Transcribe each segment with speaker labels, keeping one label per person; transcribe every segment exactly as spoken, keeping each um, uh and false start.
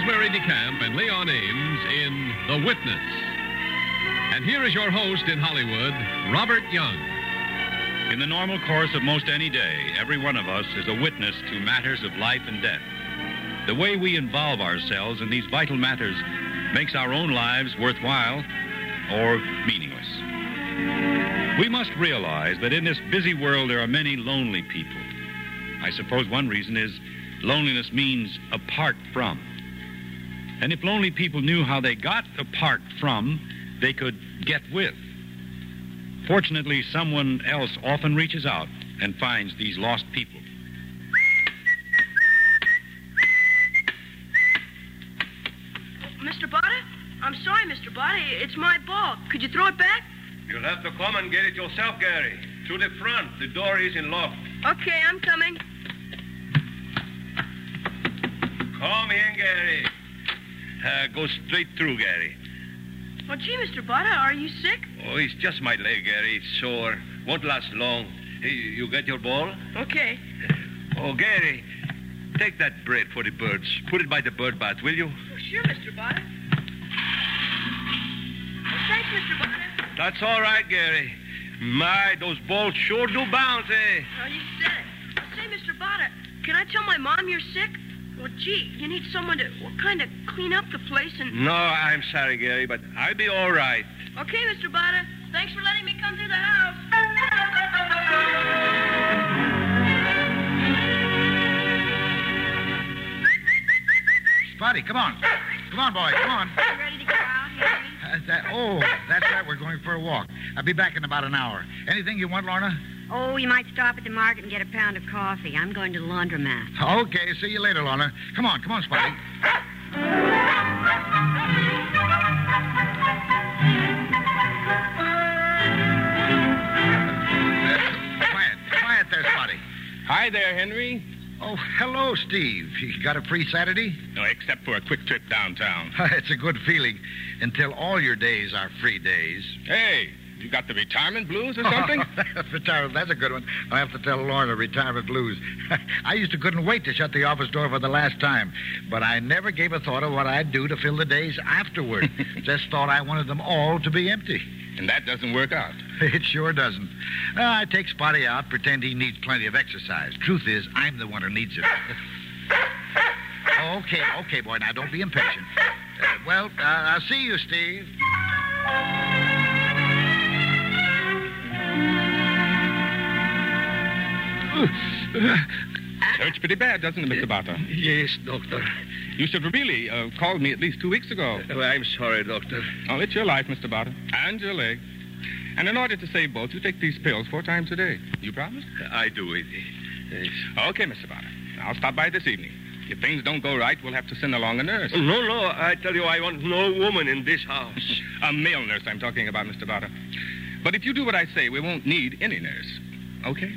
Speaker 1: Rosemary DeCamp and Leon Ames in The Witness. And here is your host in Hollywood, Robert Young.
Speaker 2: In the normal course of most any day, every one of us is a witness to matters of life and death. The way we involve ourselves in these vital matters makes our own lives worthwhile or meaningless. We must realize that in this busy world there are many lonely people. I suppose one reason is loneliness means apart from. And if lonely people knew how they got apart from, they could get with. Fortunately, someone else often reaches out and finds these lost people.
Speaker 3: Mister Botta? I'm sorry, Mister Botta. It's my ball. Could you throw it back?
Speaker 4: You'll have to come and get it yourself, Gary. To the front. The door isn't locked.
Speaker 3: Okay, I'm coming.
Speaker 4: Come in, Gary. Uh, go straight through, Gary.
Speaker 3: Oh, gee, Mister Botta, are you sick?
Speaker 4: Oh, it's just my leg, Gary. It's sore. Won't last long. Hey, you get your ball?
Speaker 3: Okay.
Speaker 4: Oh, Gary, take that bread for the birds. Put it by the bird bath, will you?
Speaker 3: Oh, sure, Mister Botta. Oh, thanks, Mister Botta.
Speaker 4: That's all right, Gary. My, those balls sure do bounce, eh?
Speaker 3: Oh, you said it. Oh, say, Mister Botta, can I tell my mom you're sick? Well, gee, you need someone to well, kind of clean up the place and...
Speaker 4: No, I'm sorry, Gary, but I'll be all right.
Speaker 3: Okay, Mister Botta. Thanks for letting me come through the house.
Speaker 5: Spotty, come on. Come on, boy, come on.
Speaker 3: You ready to go out, Henry?
Speaker 5: Uh, that, oh, that's right. We're going for a walk. I'll be back in about an hour. Anything you want, Lorna?
Speaker 6: Oh, you might stop at the market and get a pound of coffee. I'm going to the laundromat.
Speaker 5: Okay, see you later, Lorna. Come on, come on, Spotty. Uh, quiet, quiet there, Spotty.
Speaker 7: Hi there, Henry.
Speaker 5: Oh, hello, Steve. You got a free Saturday?
Speaker 7: No, except for a quick trip downtown.
Speaker 5: It's a good feeling until all your days are free days.
Speaker 7: Hey, you got the retirement blues or something?
Speaker 5: Retirement, that's a good one. I'll have to tell Lorna retirement blues. I used to couldn't wait to shut the office door for the last time, but I never gave a thought of what I'd do to fill the days afterward. Just thought I wanted them all to be empty.
Speaker 7: And that doesn't work out.
Speaker 5: It sure doesn't. Uh, I take Spotty out, pretend he needs plenty of exercise. Truth is, I'm the one who needs it. okay, okay, boy, now don't be impatient. Uh, well, uh, I'll see you, Steve.
Speaker 7: Hurts pretty bad, doesn't it, Mister Botta?
Speaker 4: Yes, Doctor.
Speaker 7: You should have really uh, called me at least two weeks ago.
Speaker 4: Oh, I'm sorry, Doctor.
Speaker 7: Oh, it's your life, Mister Botta, and your leg. And in order to save both, you take these pills four times a day. You promise?
Speaker 4: I do it. Yes.
Speaker 7: Okay, Mister Botta. I'll stop by this evening. If things don't go right, we'll have to send along a nurse.
Speaker 4: No, no, I tell you, I want no woman in this house.
Speaker 7: A male nurse I'm talking about, Mister Botta. But if you do what I say, we won't need any nurse. Okay?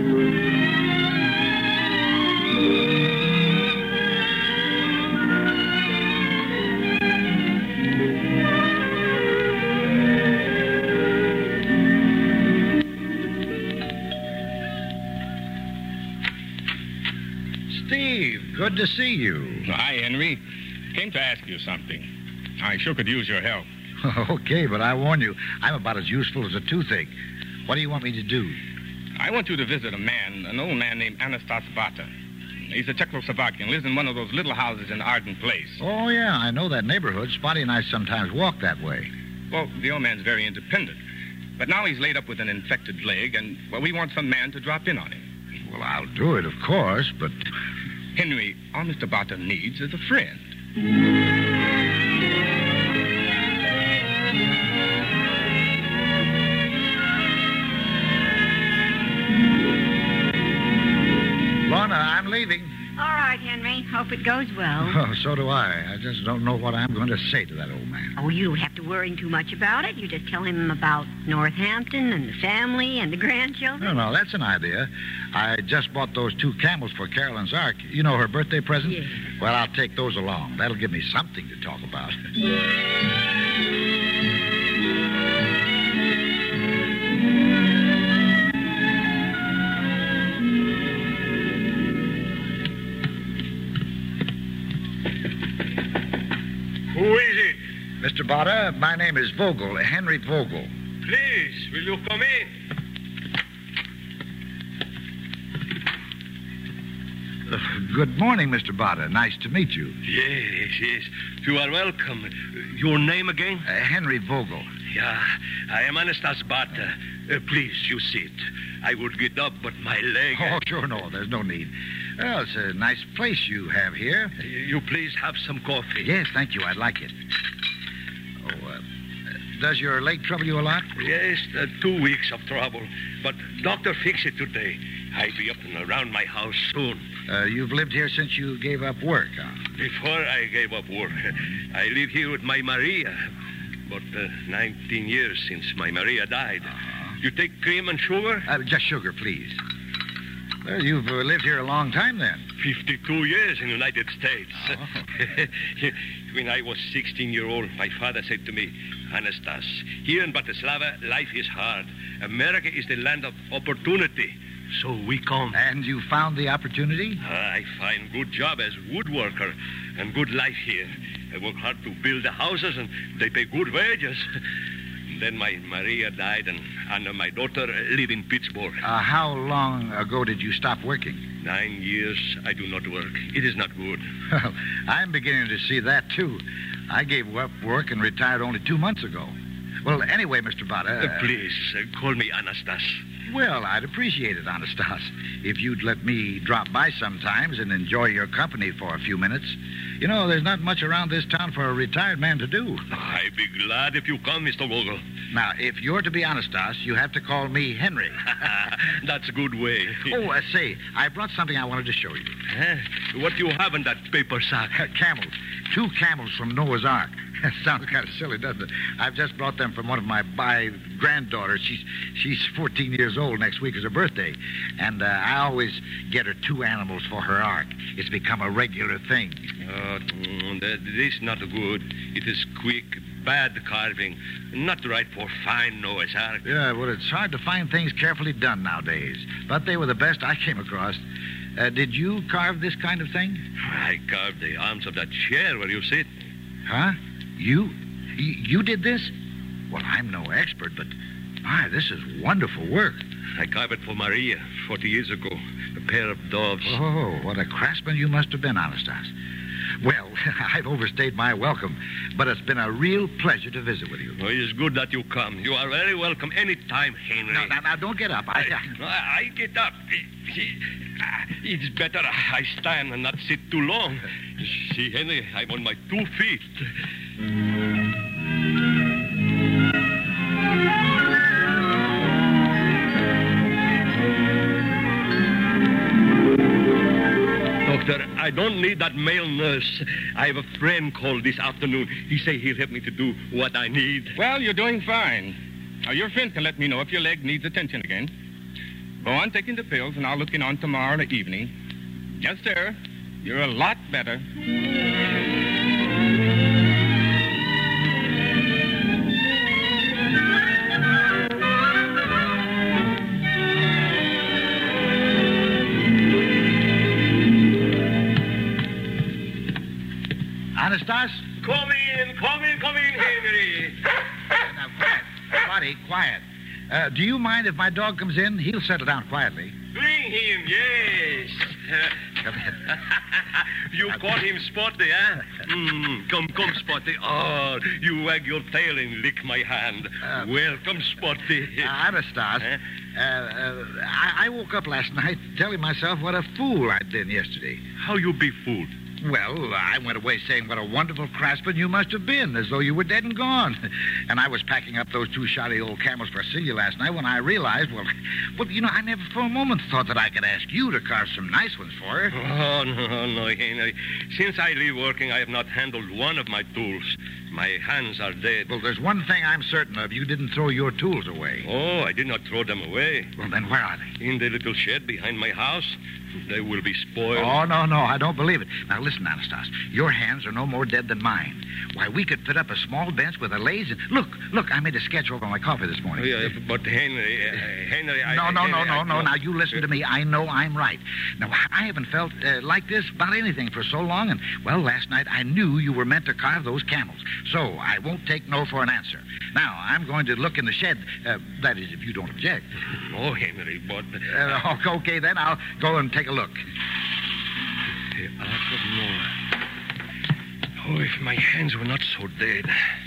Speaker 5: Steve, good to see you.
Speaker 7: Hi, Henry. Came to ask you something. I sure could use your help.
Speaker 5: Okay, but I warn you, I'm about as useful as a toothache. What do you want me to do?
Speaker 7: I want you to visit a man, an old man named Anastas Bata. He's a Czechoslovakian, lives in one of those little houses in Arden Place.
Speaker 5: Oh, yeah, I know that neighborhood. Spotty and I sometimes walk that way.
Speaker 7: Well, the old man's very independent. But now he's laid up with an infected leg, and, well, we want some man to drop in on him.
Speaker 5: Well, I'll do it, of course, but...
Speaker 7: Henry, all Mister Bata needs is a friend. Lorna, I'm leaving.
Speaker 6: All right, Henry. Hope it goes well.
Speaker 5: Oh, so do I. I just don't know what I'm going to say to that old man.
Speaker 6: Oh, you don't have to worry too much about it. You just tell him about Northampton and the family and the grandchildren.
Speaker 5: No, no, that's an idea. I just bought those two camels for Carolyn's Ark. You know, her birthday present?
Speaker 6: Yeah.
Speaker 5: Well, I'll take those along. That'll give me something to talk about. Mister Botta, my name is Vogel, Henry Vogel.
Speaker 8: Please, will you come in?
Speaker 5: Uh, good morning, Mister Botta. Nice to meet you.
Speaker 8: Yes, yes. You are welcome. Your name again?
Speaker 5: Uh, Henry Vogel.
Speaker 8: Yeah, I am Anastas Bata. Uh, please, you sit. I would get up, but my leg...
Speaker 5: Oh, sure, no. There's no need. Well, it's a nice place you have here.
Speaker 8: Uh, you please have some coffee.
Speaker 5: Yes, thank you. I'd like it. Oh, uh, does your leg trouble you a lot?
Speaker 8: Yes, uh, two weeks of trouble. But doctor fix it today. I'll be up and around my house soon.
Speaker 5: Uh, you've lived here since you gave up work, huh?
Speaker 8: Before I gave up work, I live here with my Maria. But uh, nineteen years since my Maria died.
Speaker 5: Uh-huh.
Speaker 8: You take cream and sugar?
Speaker 5: Uh, just sugar, please. Well, you've uh, lived here a long time, then.
Speaker 8: fifty-two years in the United States.
Speaker 5: Oh.
Speaker 8: When I was sixteen years old, my father said to me, Anastas, here in Bratislava, life is hard. America is the land of opportunity. So we come.
Speaker 5: And you found the opportunity?
Speaker 8: Uh, I find good job as woodworker and good life here. I work hard to build the houses, and they pay good wages. Then my Maria died, and Anna, my daughter, live in Pittsburgh.
Speaker 5: Uh, how long ago did you stop working?
Speaker 8: Nine years I do not work. It is not good.
Speaker 5: Well, I'm beginning to see that, too. I gave up work and retired only two months ago. Well, anyway, Mister Botta...
Speaker 8: Uh, please, uh, call me Anastas.
Speaker 5: Well, I'd appreciate it, Anastas, if you'd let me drop by sometimes and enjoy your company for a few minutes. You know, there's not much around this town for a retired man to do.
Speaker 8: I'd be glad if you come, Mister Vogel.
Speaker 5: Now, if you're to be Anastas, you have to call me Henry.
Speaker 8: That's a good way.
Speaker 5: Oh, uh, say, I brought something I wanted to show you.
Speaker 8: Huh? What do you have in that paper sack?
Speaker 5: Camels. Two camels from Noah's Ark. Sounds kind of silly, doesn't it? I've just brought them from one of my my granddaughters. She's she's fourteen years old. Next week is her birthday. And uh, I always get her two animals for her ark. It's become a regular thing.
Speaker 8: Oh, that is not good. It is quick, bad carving. Not right for fine Noah's Ark.
Speaker 5: Yeah, well, it's hard to find things carefully done nowadays. But they were the best I came across. Uh, did you carve this kind of thing?
Speaker 8: I carved the arms of that chair where you sit.
Speaker 5: Huh? You? You, you did this? Well, I'm no expert, but, my, this is wonderful work.
Speaker 8: I carved it for Maria forty years ago. A pair of doves.
Speaker 5: Oh, what a craftsman you must have been, Anastas. Well, I've overstayed my welcome, but it's been a real pleasure to visit with you.
Speaker 8: Oh, it's good that you come. You are very welcome any time, Henry.
Speaker 5: Now, now, now don't get up. I,
Speaker 8: I, I get up. It's better I stand and not sit too long. See, Henry, I'm on my two feet. Doctor, I don't need that male nurse. I have a friend called this afternoon. He say he'll help me to do what I need.
Speaker 7: Well, you're doing fine. Now, your friend can let me know if your leg needs attention again. Go on taking the pills, and I'll look in on tomorrow evening. Yes, sir. You're a lot better.
Speaker 5: Anastas?
Speaker 8: Come in, come in, come in, Henry.
Speaker 5: Now, quiet. Buddy, quiet. Uh, do you mind if my dog comes in? He'll settle down quietly.
Speaker 8: Bring him, yes.
Speaker 5: Come in.
Speaker 8: You call him Spotty, huh? Mm, come, come, Spotty. Oh, you wag your tail and lick my hand.
Speaker 5: Uh,
Speaker 8: Welcome, Spotty.
Speaker 5: Uh, Anastas,
Speaker 8: Huh?
Speaker 5: uh, uh, I, I woke up last night telling myself what a fool I'd been yesterday.
Speaker 8: How you be fooled?
Speaker 5: Well, I went away saying what a wonderful craftsman you must have been, as though you were dead and gone. And I was packing up those two shoddy old camels for Celia last night when I realized, well, well, you know, I never for a moment thought that I could ask you to carve some nice ones for her.
Speaker 8: Oh, no, no, Henry. Since I leave working, I have not handled one of my tools. My hands are dead.
Speaker 5: Well, there's one thing I'm certain of. You didn't throw your tools away.
Speaker 8: Oh, I did not throw them away.
Speaker 5: Well, then where are they?
Speaker 8: In the little shed behind my house. They will be spoiled.
Speaker 5: Oh, no, no, I don't believe it. Now, listen, Anastas, your hands are no more dead than mine. Why, we could fit up a small bench with a lathe and... Look, look, I made a sketch over my coffee this morning.
Speaker 8: Oh, yeah, but Henry, uh, Henry... I,
Speaker 5: no, no,
Speaker 8: Henry,
Speaker 5: no, no,
Speaker 8: I,
Speaker 5: no. Now, you listen to me. I know I'm right. Now, I haven't felt uh, like this about anything for so long, and, well, last night I knew you were meant to carve those camels. So I won't take no for an answer. Now, I'm going to look in the shed. Uh, that is, if you don't object.
Speaker 8: Oh, Henry, but...
Speaker 5: Uh, okay, then I'll go and take a look.
Speaker 8: The Ark of Noah. Oh, if my hands were not so dead.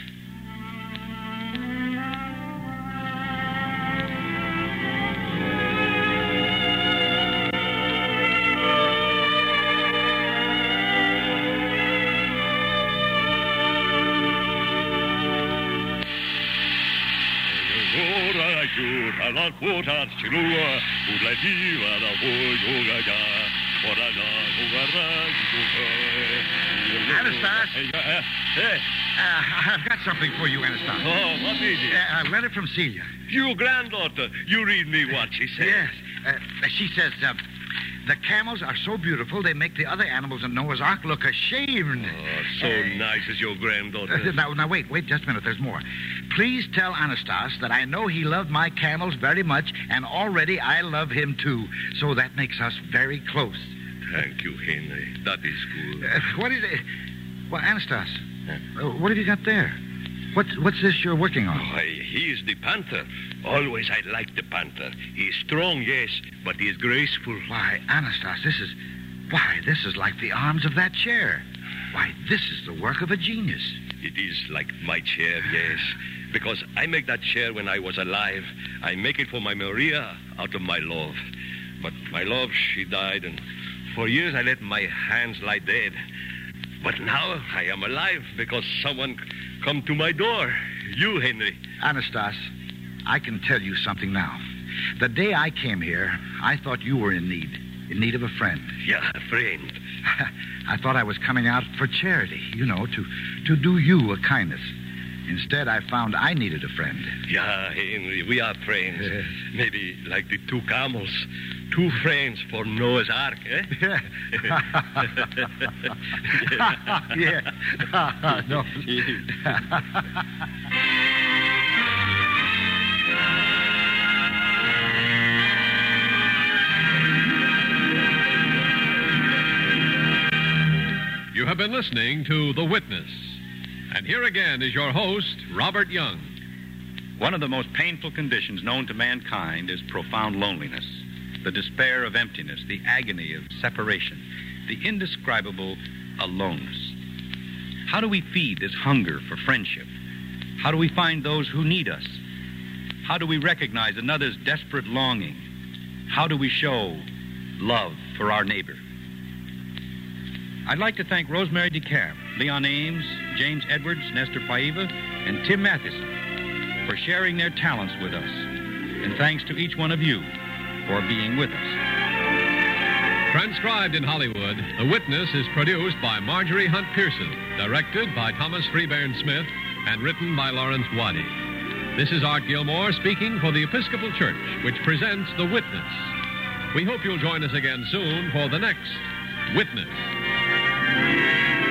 Speaker 5: Anastas?
Speaker 8: Hey.
Speaker 5: Uh, I've got something for you, Anastas.
Speaker 8: Oh, what is it?
Speaker 5: Uh, a letter from Celia.
Speaker 8: You granddaughter. You read me what she said.
Speaker 5: Yes. Uh, she says, uh, the camels are so beautiful they make the other animals in Noah's Ark look ashamed.
Speaker 8: Oh, so
Speaker 5: Uh,
Speaker 8: nice as your granddaughter.
Speaker 5: now, now, wait, wait just a minute. There's more. Please tell Anastas that I know he loved my camels very much, and already I love him, too. So that makes us very close.
Speaker 8: Thank you, Henry. That is good.
Speaker 5: Uh, what is it? Well, Anastas, uh, what have you got there? What's, what's this you're working on?
Speaker 8: Why, he is the panther. Always I liked the panther. He is strong, yes, but he is graceful.
Speaker 5: Why, Anastas, this is... Why, this is like the arms of that chair. Why, this is the work of a genius.
Speaker 8: It is like my chair, yes. Because I make that chair when I was alive. I make it for my Maria out of my love. But my love, she died, and for years I let my hands lie dead. But now I am alive because someone come to my door. You, Henry.
Speaker 5: Anastas, I can tell you something now. The day I came here, I thought you were in need. In need of a friend.
Speaker 8: Yeah, a friend.
Speaker 5: I thought I was coming out for charity, you know, to, to do you a kindness. Instead, I found I needed a friend.
Speaker 8: Yeah, Henry, we are friends.
Speaker 5: Yes.
Speaker 8: Maybe like the two camels. Two friends for Noah's Ark, eh?
Speaker 5: Yeah. yeah. no.
Speaker 1: You have been listening to The Witness. And here again is your host, Robert Young.
Speaker 2: One of the most painful conditions known to mankind is profound loneliness, the despair of emptiness, the agony of separation, the indescribable aloneness. How do we feed this hunger for friendship? How do we find those who need us? How do we recognize another's desperate longing? How do we show love for our neighbor? I'd like to thank Rosemary DeCamp, Leon Ames, James Edwards, Nestor Paiva, and Tim Matheson for sharing their talents with us. And thanks to each one of you for being with us.
Speaker 1: Transcribed in Hollywood, The Witness is produced by Marjorie Hunt Pearson, directed by Thomas Freebairn Smith, and written by Lawrence Waddy. This is Art Gilmore speaking for the Episcopal Church, which presents The Witness. We hope you'll join us again soon for the next Witness.